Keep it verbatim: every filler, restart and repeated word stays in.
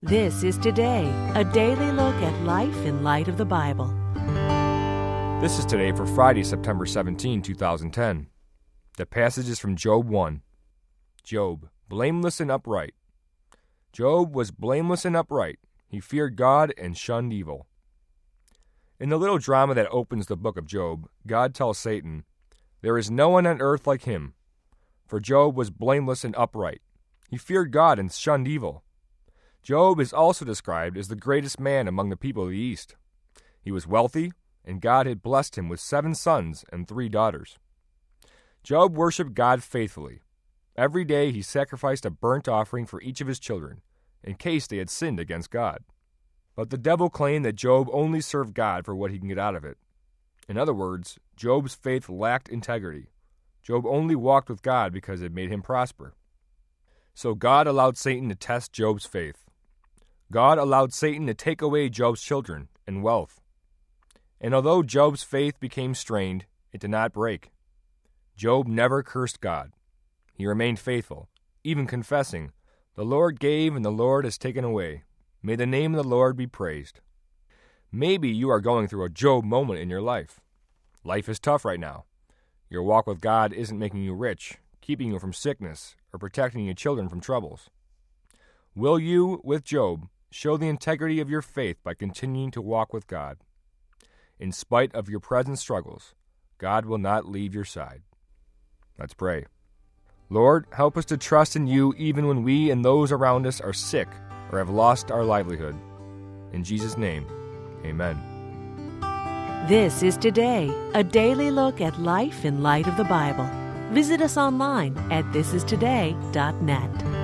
This is Today, a daily look at life in light of the Bible. This is Today for Friday, September seventeenth, twenty ten. The passage is from Job one. Job, blameless and upright. Job was blameless and upright. He feared God and shunned evil. In the little drama that opens the book of Job, God tells Satan, "There is no one on earth like him." For Job was blameless and upright. He feared God and shunned evil. Job is also described as the greatest man among the people of the East. He was wealthy, and God had blessed him with seven sons and three daughters. Job worshipped God faithfully. Every day he sacrificed a burnt offering for each of his children, in case they had sinned against God. But the devil claimed that Job only served God for what he can get out of it. In other words, Job's faith lacked integrity. Job only walked with God because it made him prosper. So God allowed Satan to test Job's faith. God allowed Satan to take away Job's children and wealth. And although Job's faith became strained, it did not break. Job never cursed God. He remained faithful, even confessing, "The Lord gave and the Lord has taken away. May the name of the Lord be praised." Maybe you are going through a Job moment in your life. Life is tough right now. Your walk with God isn't making you rich, keeping you from sickness, or protecting your children from troubles. Will you, with Job, show the integrity of your faith by continuing to walk with God? In spite of your present struggles, God will not leave your side. Let's pray. Lord, help us to trust in you even when we and those around us are sick or have lost our livelihood. In Jesus' name, amen. This is Today, a daily look at life in light of the Bible. Visit us online at this is today dot net.